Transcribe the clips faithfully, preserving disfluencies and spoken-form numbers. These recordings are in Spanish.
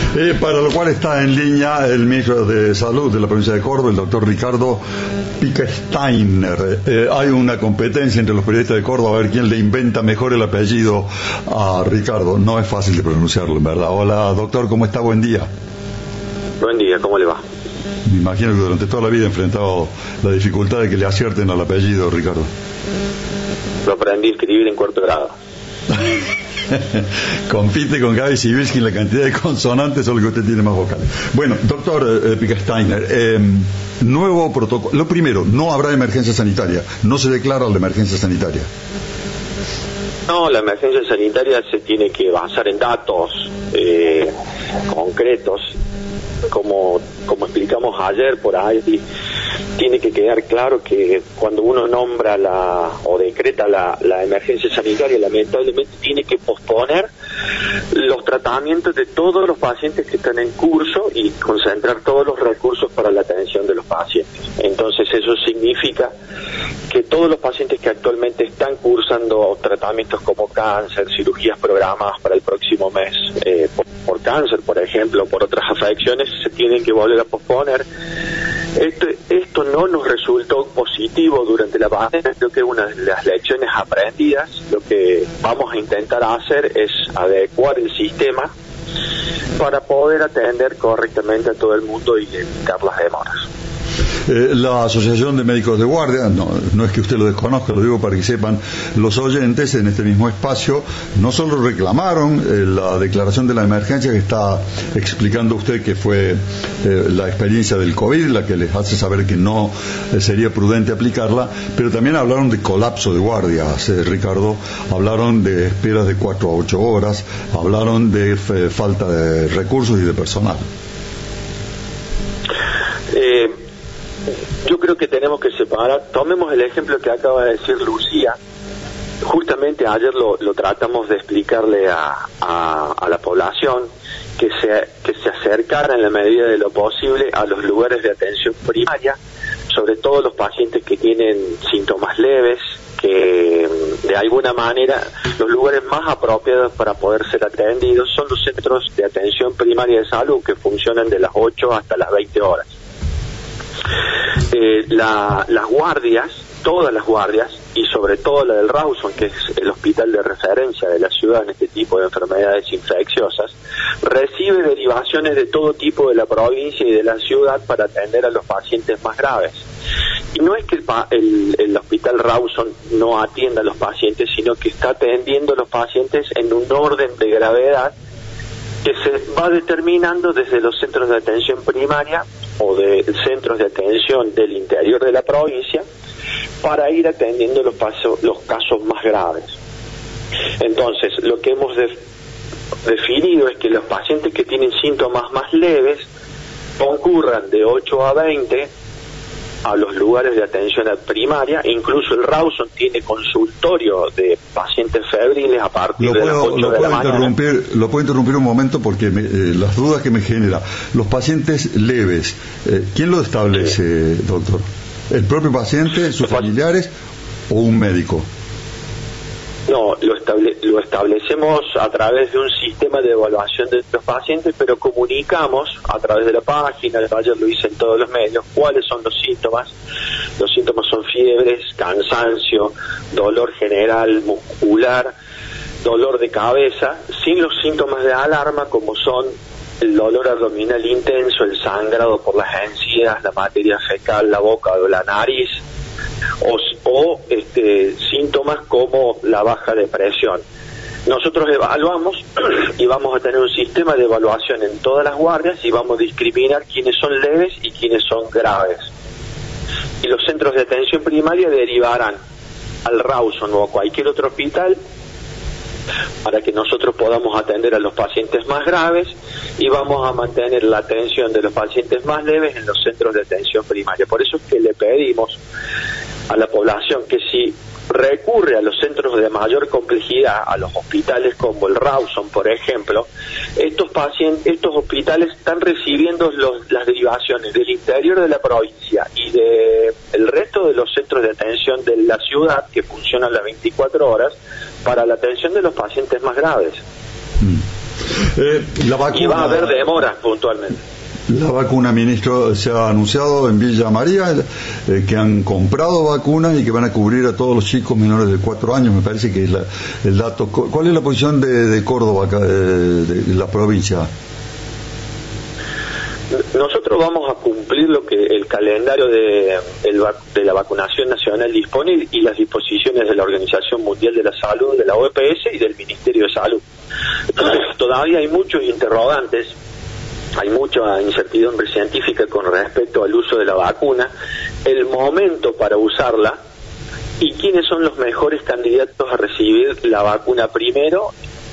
Eh, para lo cual está en línea el ministro de Salud de la provincia de Córdoba, el doctor Ricardo Piquesteiner. Eh, hay una competencia entre los periodistas de Córdoba a ver quién le inventa mejor el apellido a Ricardo. No es fácil de pronunciarlo, en verdad. Hola, doctor, ¿cómo está? Buen día. Buen día, ¿cómo le va? Me imagino que durante toda la vida ha enfrentado la dificultad de que le acierten al apellido, Ricardo. Lo aprendí a escribir en cuarto grado. Compite con Gaby Sibirski en la cantidad de consonantes, solo que usted tiene más vocales. Bueno, doctor eh, Piquesteiner, eh, nuevo protocolo. Lo primero, no habrá emergencia sanitaria. No se declara la emergencia sanitaria. No, la emergencia sanitaria se tiene que basar en datos eh, concretos. Como, como explicamos ayer por ahí, tiene que quedar claro que cuando uno nombra la o decreta la, la emergencia sanitaria, lamentablemente tiene que posponer los tratamientos de todos los pacientes que están en curso y concentrar todos los recursos para la atención de los pacientes. Entonces eso significa que todos los pacientes que actualmente están cursando tratamientos como cáncer, cirugías programadas para el próximo mes, eh, por, por cáncer, por ejemplo, por otras afecciones, se tienen que volver a posponer. Esto, esto no nos resultó positivo durante la pandemia. Creo que una de las lecciones aprendidas, lo que vamos a intentar hacer es adecuar el sistema para poder atender correctamente a todo el mundo y evitar las demoras. Eh, la Asociación de Médicos de Guardia, no, no es que usted lo desconozca, lo digo para que sepan los oyentes, en este mismo espacio no solo reclamaron eh, la declaración de la emergencia que está explicando usted que fue eh, la experiencia del COVID, la que les hace saber que no eh, sería prudente aplicarla, pero también hablaron de colapso de guardias, eh, Ricardo, hablaron de esperas de cuatro a ocho horas, hablaron de f- falta de recursos y de personal. Eh... Yo creo que tenemos que separar. Tomemos el ejemplo que acaba de decir Lucía. Justamente ayer lo, lo tratamos de explicarle a, a, a la población que se, que se acercara en la medida de lo posible a los lugares de atención primaria, sobre todo los pacientes que tienen síntomas leves, que de alguna manera los lugares más apropiados para poder ser atendidos son los centros de atención primaria de salud, que funcionan de las ocho hasta las veinte horas. Eh, la, las guardias, todas las guardias, y sobre todo la del Rawson, que es el hospital de referencia de la ciudad en este tipo de enfermedades infecciosas, recibe derivaciones de todo tipo de la provincia y de la ciudad para atender a los pacientes más graves. Y no es que el, el, el hospital Rawson no atienda a los pacientes, sino que está atendiendo a los pacientes en un orden de gravedad que se va determinando desde los centros de atención primaria o de centros de atención del interior de la provincia para ir atendiendo los, paso, los casos más graves. Entonces, lo que hemos de, definido es que los pacientes que tienen síntomas más leves concurran de ocho a veinte a los lugares de atención primaria. Incluso el Rawson tiene consultorio de pacientes febriles a partir lo de puedo, las ocho lo de puedo la interrumpir, mañana. Lo puedo interrumpir un momento porque me, eh, las dudas que me genera. Los pacientes leves, eh, ¿quién lo establece, sí. doctor? ¿El propio paciente, sus familiares o un médico? No, lo, estable, lo establecemos a través de un sistema de evaluación de los pacientes, pero comunicamos a través de la página, ayer lo hice en todos los medios, cuáles son los síntomas. Los síntomas son fiebres, cansancio, dolor general muscular, dolor de cabeza, sin los síntomas de alarma como son el dolor abdominal intenso, el sangrado por las encías, la materia fecal, la boca o la nariz, o, o este, síntomas como la baja de presión. Nosotros evaluamos y vamos a tener un sistema de evaluación en todas las guardias y vamos a discriminar quiénes son leves y quiénes son graves. Y los centros de atención primaria derivarán al Rawson o a cualquier otro hospital para que nosotros podamos atender a los pacientes más graves y vamos a mantener la atención de los pacientes más leves en los centros de atención primaria. Por eso es que le pedimos a la población que si recurre a los centros de mayor complejidad, a los hospitales como el Rawson, por ejemplo, estos pacientes, estos hospitales están recibiendo los, las derivaciones del interior de la provincia y de el resto de los centros de atención de la ciudad que funcionan las veinticuatro horas para la atención de los pacientes más graves. Mm. Eh, la vacuna, y va a haber demoras puntualmente. La vacuna, ministro, se ha anunciado en Villa María eh, que han comprado vacunas y que van a cubrir a todos los chicos menores de cuatro años, me parece que es la, el dato. ¿Cuál es la posición de, de Córdoba, acá, de, de la provincia? Nosotros vamos a cumplir lo que el calendario de, el, de la vacunación nacional dispone y las disposiciones de la Organización Mundial de la Salud, de la O P S y del Ministerio de Salud. Todavía hay muchos interrogantes, hay mucha incertidumbre científica con respecto al uso de la vacuna, el momento para usarla y quiénes son los mejores candidatos a recibir la vacuna primero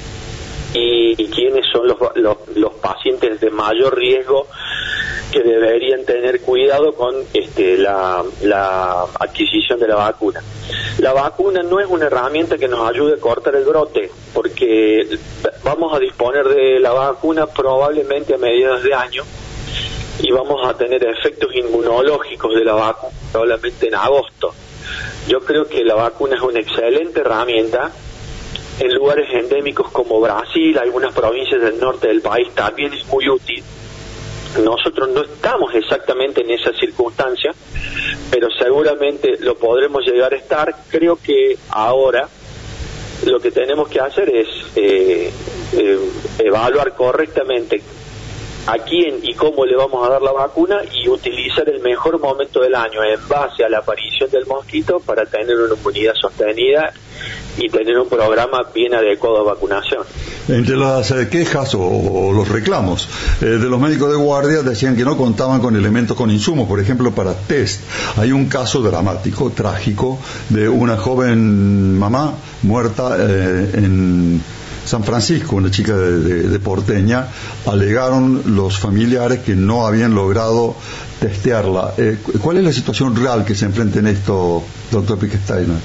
y, y quiénes son los, los, los pacientes de mayor riesgo que deberían tener cuidado con este, la, la adquisición de la vacuna. La vacuna no es una herramienta que nos ayude a cortar el brote, porque vamos a disponer de la vacuna probablemente a mediados de año y vamos a tener efectos inmunológicos de la vacuna probablemente en agosto. Yo creo que la vacuna es una excelente herramienta. En lugares endémicos como Brasil, algunas provincias del norte del país, también es muy útil. Nosotros no estamos exactamente en esa circunstancia, pero seguramente lo podremos llegar a estar. Creo que ahora lo que tenemos que hacer es eh, eh, evaluar correctamente a quién y cómo le vamos a dar la vacuna y utilizar el mejor momento del año en base a la aparición del mosquito para tener una inmunidad sostenida y tener un programa bien adecuado a vacunación. Entre las eh, quejas o, o los reclamos eh, de los médicos de guardia decían que no contaban con elementos, con insumos, por ejemplo, para test. Hay un caso dramático, trágico, de una joven mamá muerta eh, en San Francisco, una chica de, de, de Porteña. Alegaron los familiares que no habían logrado testearla. Eh, ¿Cuál es la situación real que se enfrenta en esto, doctor Piquesteiner?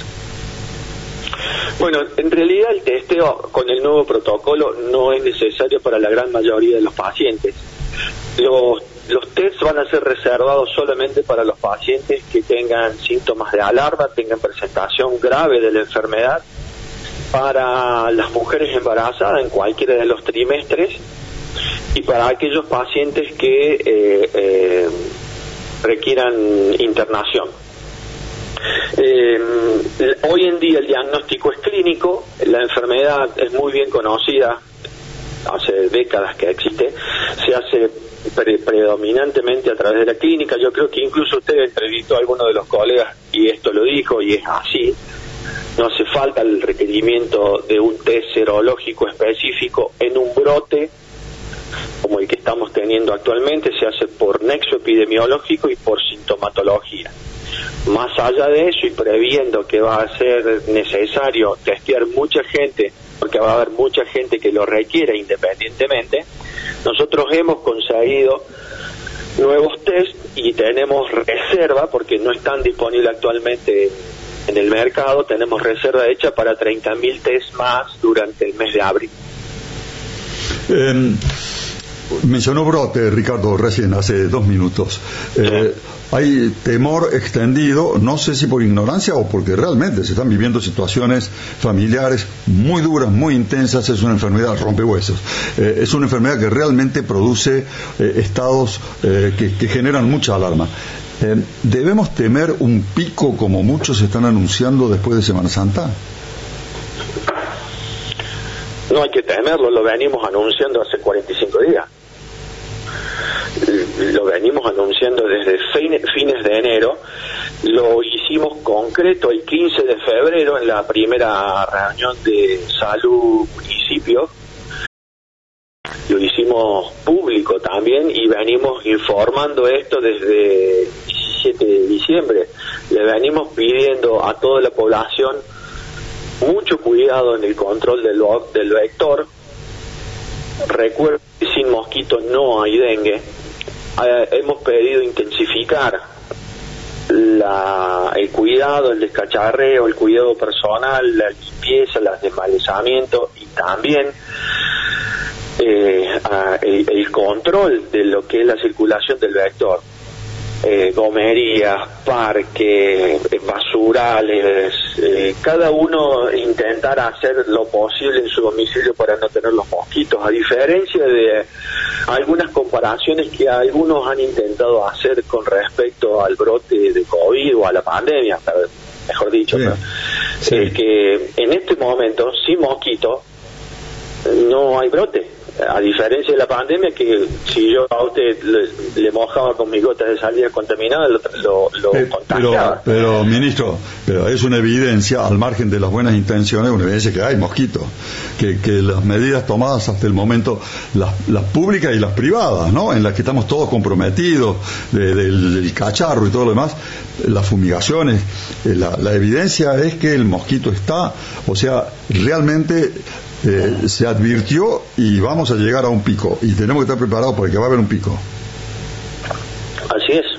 Bueno, en realidad el testeo con el nuevo protocolo no es necesario para la gran mayoría de los pacientes. Los, los tests van a ser reservados solamente para los pacientes que tengan síntomas de alarma, tengan presentación grave de la enfermedad, para las mujeres embarazadas en cualquiera de los trimestres y para aquellos pacientes que eh, eh, requieran internación. Eh, hoy en día el diagnóstico es clínico, la enfermedad es muy bien conocida, hace décadas que existe, se hace pre predominantemente a través de la clínica. Yo creo que incluso usted entrevistó a alguno de los colegas y esto lo dijo y es así. No hace falta el requerimiento de un test serológico específico en un brote como el que estamos teniendo actualmente. Se hace por nexo epidemiológico y por sintomatología. Más allá de eso y previendo que va a ser necesario testear mucha gente, porque va a haber mucha gente que lo requiere independientemente, nosotros hemos conseguido nuevos test y tenemos reserva, porque no están disponibles actualmente en el mercado, tenemos reserva hecha para treinta mil test más durante el mes de abril. Eh, mencionó brote, Ricardo, recién, hace dos minutos. Eh, hay temor extendido, no sé si por ignorancia o porque realmente se están viviendo situaciones familiares muy duras, muy intensas. Es una enfermedad rompehuesos. Eh, es una enfermedad que realmente produce eh, estados eh, que, que generan mucha alarma. Eh, ¿Debemos temer un pico como muchos están anunciando después de Semana Santa? No hay que temerlo, lo venimos anunciando hace cuarenta y cinco días. Lo venimos anunciando desde fines de enero, lo hicimos concreto el quince de febrero en la primera reunión de salud municipio, lo hicimos público también y venimos informando esto desde el diecisiete de diciembre. Le venimos pidiendo a toda la población mucho cuidado en el control del, del vector. Recuerden que sin mosquito no hay dengue. Eh, hemos pedido intensificar la, el cuidado, el descacharreo, el cuidado personal, la limpieza, el desmalezamiento y también eh, a, el, el control de lo que es la circulación del vector. eh, gomerías, parques, eh, basurales, eh, cada uno intentar hacer lo posible en su domicilio para no tener los mosquitos, a diferencia de algunas comparaciones que algunos han intentado hacer con respecto al brote de COVID o a la pandemia, mejor dicho, sí. ¿no? Sí. Es que en este momento, sin mosquitos, no hay brote. A diferencia de la pandemia, que si yo a usted le, le mojaba con mis gotas de salida contaminada, lo, lo, lo eh, contagiaba. Pero, pero, ministro, pero es una evidencia, al margen de las buenas intenciones, una evidencia que hay mosquitos, que, que las medidas tomadas hasta el momento, las, las públicas y las privadas, ¿no?, en las que estamos todos comprometidos, de, del, del cacharro y todo lo demás, las fumigaciones, eh, la, la evidencia es que el mosquito está, o sea, realmente... Eh, se advirtió y vamos a llegar a un pico y tenemos que estar preparados porque va a haber un pico. Así es.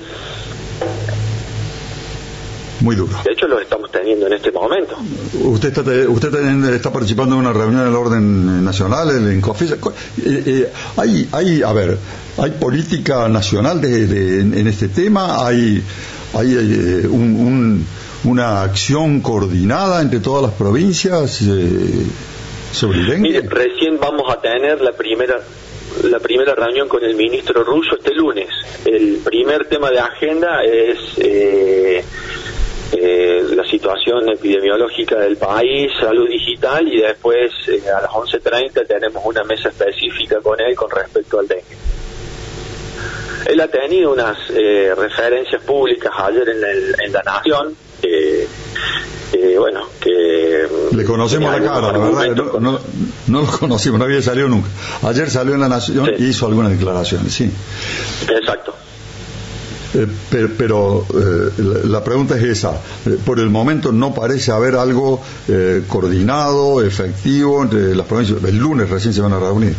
Muy duro. De hecho lo estamos teniendo en este momento. Usted está usted está participando en una reunión del orden nacional en COFES. Eh, eh, hay hay a ver hay política nacional de, de, en este tema, hay hay eh, un, un, una acción coordinada entre todas las provincias. Eh, Mire, recién vamos a tener la primera la primera reunión con el ministro Russo este lunes. El primer tema de agenda es eh, eh, la situación epidemiológica del país, salud digital, y después eh, a las once treinta tenemos una mesa específica con él con respecto al dengue. Él ha tenido unas eh, referencias públicas ayer en, el, en La Nación, eh, Eh, bueno, que... Le conocemos la cara, la verdad, no, no, no lo conocimos, no había salido nunca. Ayer salió en La Nación sí. y hizo algunas declaraciones, sí. Exacto. Eh, pero pero eh, la, la pregunta es esa. Eh, por el momento no parece haber algo eh, coordinado, efectivo entre las provincias. El lunes recién se van a reunir.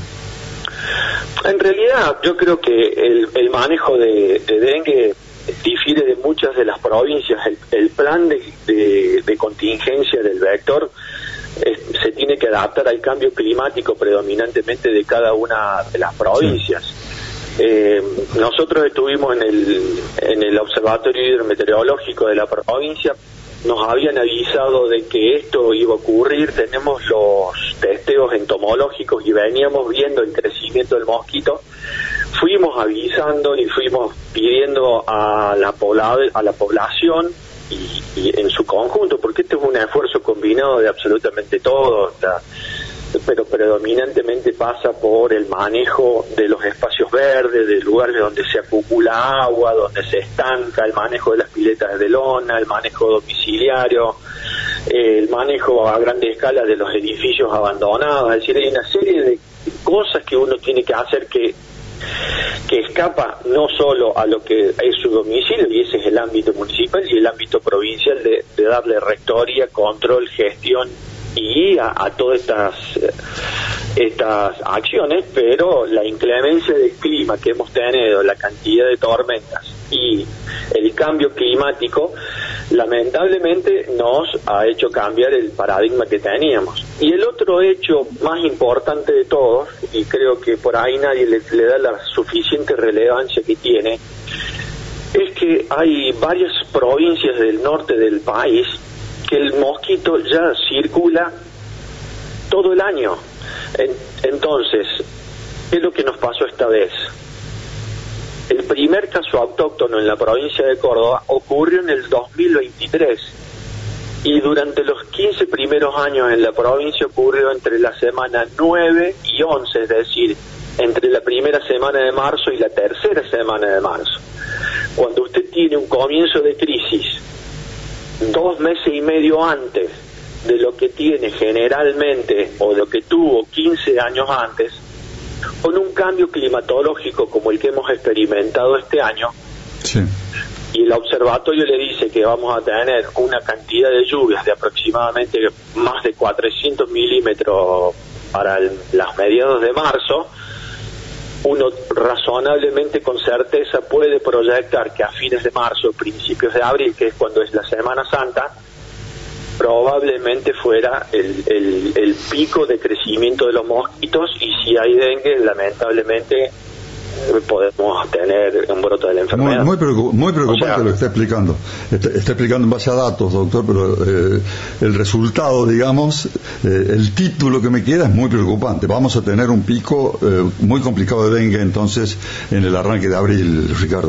En realidad, yo creo que el, el manejo de, de dengue difiere de muchas de las provincias. El, el plan de, de, de contingencia del vector es, se tiene que adaptar al cambio climático predominantemente de cada una de las provincias. Sí. Eh, nosotros estuvimos en el, en el Observatorio Hidrometeorológico de la provincia, nos habían avisado de que esto iba a ocurrir, tenemos los testeos entomológicos y veníamos viendo el crecimiento del mosquito. Fuimos avisando y fuimos pidiendo a la, pobla, a la población y, y en su conjunto, porque este es un esfuerzo combinado de absolutamente todo, la, pero predominantemente pasa por el manejo de los espacios verdes, de lugares donde se acumula agua, donde se estanca, el manejo de las piletas de lona, el manejo domiciliario, eh, el manejo a grande escala de los edificios abandonados. Es decir, hay una serie de cosas que uno tiene que hacer que que escapa no solo a lo que es su domicilio, y ese es el ámbito municipal, y el ámbito provincial de, de darle rectoría, control, gestión y a, a todas estas estas acciones, pero la inclemencia del clima que hemos tenido, la cantidad de tormentas y el cambio climático lamentablemente nos ha hecho cambiar el paradigma que teníamos. Y el otro hecho más importante de todos, y creo que por ahí nadie le, le da la suficiente relevancia que tiene, es que hay varias provincias del norte del país que el mosquito ya circula todo el año. En, entonces, ¿qué es lo que nos pasó esta vez? El primer caso autóctono en la provincia de Córdoba ocurrió en el dos mil veintitrés y durante los quince primeros años en la provincia ocurrió entre la semana nueve y once, es decir, entre la primera semana de marzo y la tercera semana de marzo. Cuando usted tiene un comienzo de crisis dos meses y medio antes de lo que tiene generalmente o de lo que tuvo quince años antes, con un cambio climatológico como el que hemos experimentado este año, sí. Y el observatorio le dice que vamos a tener una cantidad de lluvias de aproximadamente más de cuatrocientos milímetros para el, las mediados de marzo, uno razonablemente con certeza puede proyectar que a fines de marzo, principios de abril, que es cuando es la Semana Santa, probablemente fuera el, el, el pico de crecimiento de los mosquitos, y si hay dengue, lamentablemente podemos tener un brote de la enfermedad. Muy, muy, preocup muy preocupante o sea, lo que está explicando. Está, está explicando en base a datos, doctor, pero eh, el resultado, digamos, eh, el título que me queda es muy preocupante. Vamos a tener un pico eh, muy complicado de dengue entonces en el arranque de abril, Ricardo.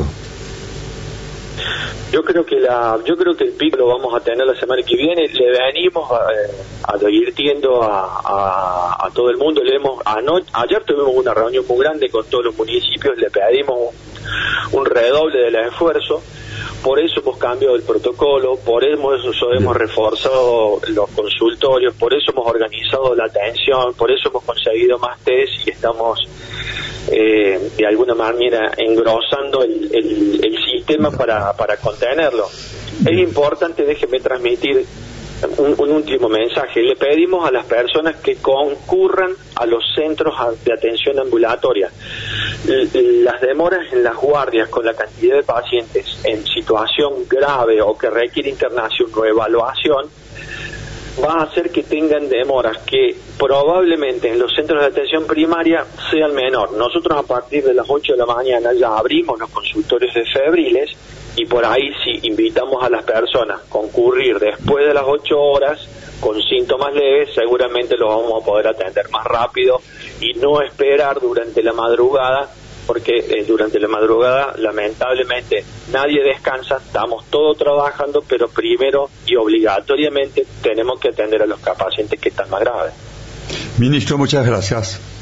Yo creo que la, yo creo que el pico lo vamos a tener la semana que viene. Le venimos eh, advirtiendo a, a, a todo el mundo. Le hemos, ano, ayer tuvimos una reunión muy grande con todos los municipios. Le pedimos un, un redoble del esfuerzo. Por eso hemos cambiado el protocolo. Por eso hemos reforzado los consultorios. Por eso hemos organizado la atención. Por eso hemos conseguido más test y estamos Eh, de alguna manera engrosando el, el, el sistema para, para contenerlo. Es importante, déjeme transmitir un, un último mensaje. Le pedimos a las personas que concurran a los centros de atención ambulatoria. Las demoras en las guardias con la cantidad de pacientes en situación grave o que requiere internación o evaluación va a hacer que tengan demoras que probablemente en los centros de atención primaria sean menor. Nosotros a partir de las ocho de la mañana ya abrimos los consultorios de febriles y por ahí si invitamos a las personas a concurrir después de las ocho horas con síntomas leves, seguramente los vamos a poder atender más rápido y no esperar durante la madrugada, porque eh, durante la madrugada lamentablemente nadie descansa, estamos todos trabajando, pero primero y obligatoriamente tenemos que atender a los pacientes que están más graves. Ministro, muchas gracias.